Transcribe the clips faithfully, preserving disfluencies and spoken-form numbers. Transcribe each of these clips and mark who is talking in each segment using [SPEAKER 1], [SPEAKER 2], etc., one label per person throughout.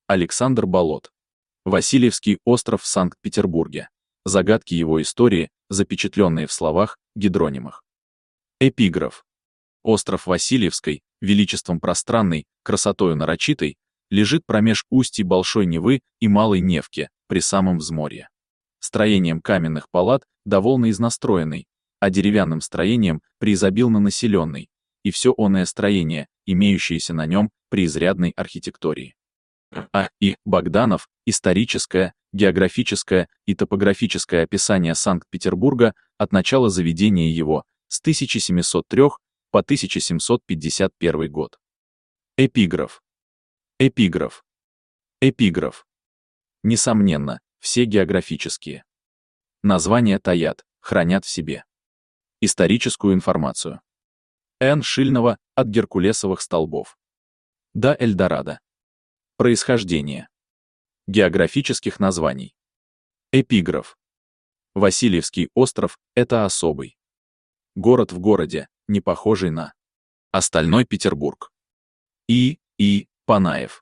[SPEAKER 1] Александр Болот. Васильевский остров в Санкт-Петербурге. Загадки его истории, запечатленные в словах, гидронимах. Эпиграф. Остров Васильевской, величеством пространный, красотою нарочитой, лежит промеж устий Большой Невы и Малой Невки, при самом взморье. Строением каменных палат довольно изнастроенный, а деревянным строением преизобилно населенный, и все оное строение, имеющееся на нем при изрядной архитектории. А. И. Богданов, историческое, географическое и топографическое описание Санкт-Петербурга от начала заведения его с тысяча семьсот трёх по тысяча семьсот пятьдесят первый год. Эпиграф. Эпиграф. Эпиграф. Несомненно, все географические названия таят, хранят в себе историческую информацию. Н. Шильного от Геркулесовых столбов до Эльдорадо. Происхождение географических названий. Эпиграф. Васильевский остров — это особый город в городе, не похожий на остальной Петербург. И. И. Панаев.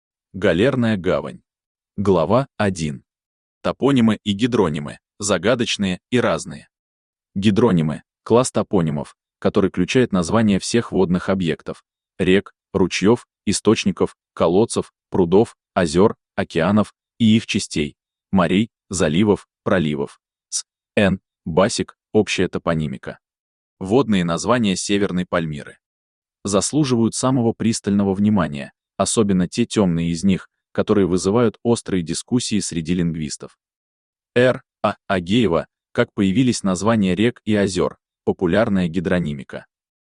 [SPEAKER 1] Галерная гавань. Глава один. Топонимы и гидронимы, загадочные и разные. Гидронимы — класс топонимов, который включает названия всех водных объектов, рек, ручьев, источников, колодцев, прудов, озер, океанов и их частей, морей, заливов, проливов. С. Н. Басик, общая топонимика. Водные названия Северной Пальмиры заслуживают самого пристального внимания, особенно те темные из них, которые вызывают острые дискуссии среди лингвистов. Р. А. Агеева, как появились названия рек и озер, популярная гидронимика.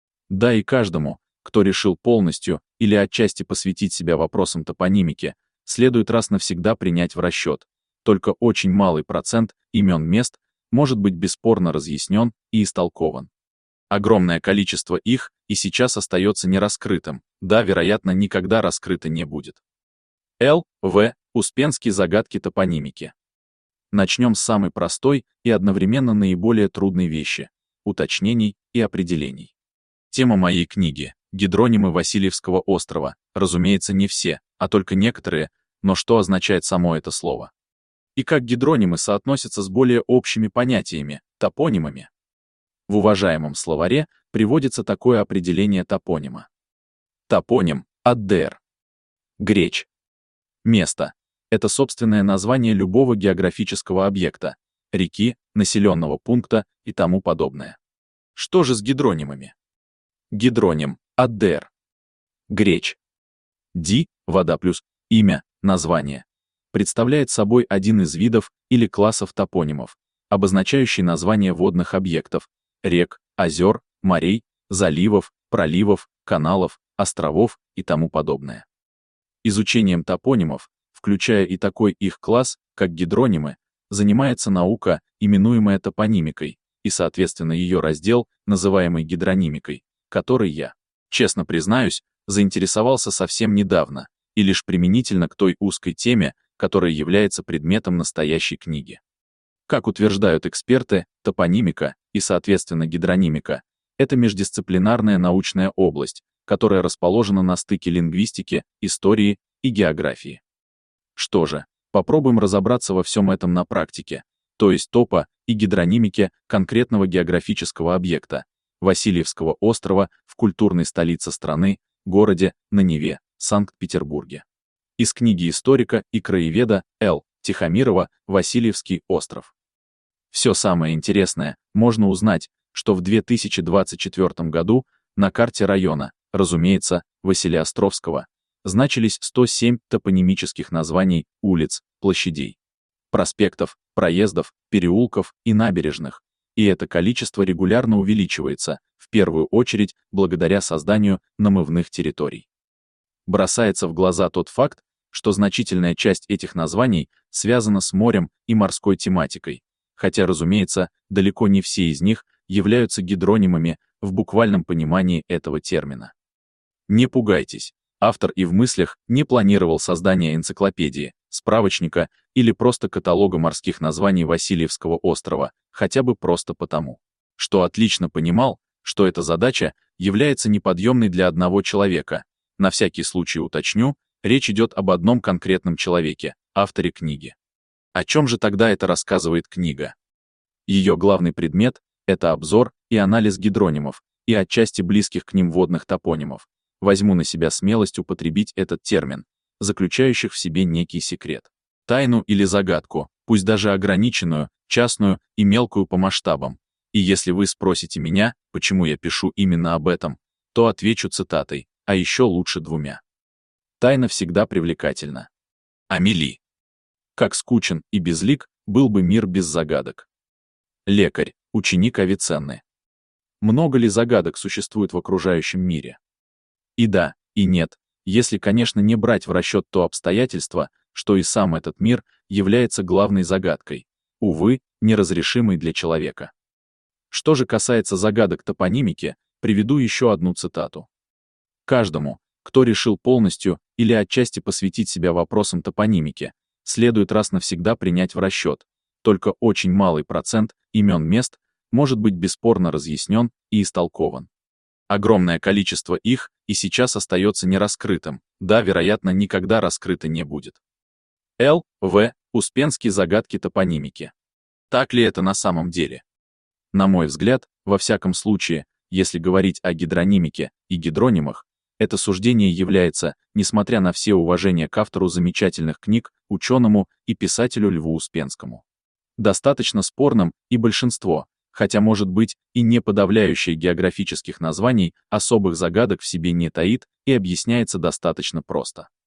[SPEAKER 1] Да и каждому, кто решил полностью или отчасти посвятить себя вопросам топонимики, следует раз навсегда принять в расчет, только очень малый процент имен мест может быть бесспорно разъяснен и истолкован. Огромное количество их и сейчас остается нераскрытым, да, вероятно, никогда раскрыто не будет. Л. В. Успенский загадки топонимики. Начнем с самой простой и одновременно наиболее трудной вещи — уточнений и определений. Тема моей книги — гидронимы Васильевского острова, разумеется, не все, а только некоторые, но что означает само это слово? И как гидронимы соотносятся с более общими понятиями, топонимами? В уважаемом словаре приводится такое определение топонима. Топоним — от др. Греч. Место — это собственное название любого географического объекта, реки, населенного пункта и тому подобное. Что же с гидронимами? Гидроним — от др. Греч. Ди, вода плюс имя, название, представляет собой один из видов или классов топонимов, обозначающий название водных объектов, рек, озер, морей, заливов, проливов, каналов, островов и тому подобное. Изучением топонимов, включая и такой их класс, как гидронимы, занимается наука, именуемая топонимикой, и, соответственно, ее раздел, называемый гидронимикой, который я, честно признаюсь, заинтересовался совсем недавно, и лишь применительно к той узкой теме, которая является предметом настоящей книги. Как утверждают эксперты, топонимика и, соответственно, гидронимика — это междисциплинарная научная область, которая расположена на стыке лингвистики, истории и географии. Что же, попробуем разобраться во всем этом на практике, то есть топо и гидронимике конкретного географического объекта, Васильевского острова в культурной столице страны, городе на Неве, Санкт-Петербурге. Из книги историка и краеведа Л. Тихомирова «Васильевский остров». Все самое интересное можно узнать, что в две тысячи двадцать четвёртом году на карте района, разумеется, Василеостровского, значились сто семь топонимических названий улиц, площадей, проспектов, проездов, переулков и набережных, и это количество регулярно увеличивается, в первую очередь благодаря созданию намывных территорий. Бросается в глаза тот факт, что значительная часть этих названий связана с морем и морской тематикой, хотя, разумеется, далеко не все из них являются гидронимами в буквальном понимании этого термина. Не пугайтесь, автор и в мыслях не планировал создание энциклопедии, справочника или просто каталога морских названий Васильевского острова, хотя бы просто потому, что отлично понимал, что эта задача является неподъемной для одного человека. На всякий случай уточню, Речь идет об одном конкретном человеке, авторе книги. О чем же тогда это рассказывает книга? Ее главный предмет — это обзор и анализ гидронимов и отчасти близких к ним водных топонимов. Возьму на себя смелость употребить этот термин, заключающих в себе некий секрет. Тайну или загадку, пусть даже ограниченную, частную и мелкую по масштабам. И если вы спросите меня, почему я пишу именно об этом, то отвечу цитатой, а еще лучше двумя. Тайна всегда привлекательна. Амели. Как скучен и безлик был бы мир без загадок. Лекарь, ученик Авиценны. Много ли загадок существует в окружающем мире? И да, и нет, если, конечно, не брать в расчет то обстоятельство, что и сам этот мир является главной загадкой, увы, неразрешимой для человека. Что же касается загадок топонимики, приведу еще одну цитату. Каждому, кто решил полностью или отчасти посвятить себя вопросам топонимики, следует раз навсегда принять в расчет, только очень малый процент имен мест может быть бесспорно разъяснен и истолкован. Огромное количество их и сейчас остается нераскрытым, да, вероятно, никогда раскрыто не будет. Л. В. Успенский загадки топонимики. Так ли это на самом деле? На мой взгляд, во всяком случае, если говорить о гидронимике и гидронимах, это суждение является, несмотря на все уважение к автору замечательных книг, ученому и писателю Льву Успенскому, достаточно спорным, и большинство, хотя может быть и не подавляющее географических названий, особых загадок в себе не таит и объясняется достаточно просто.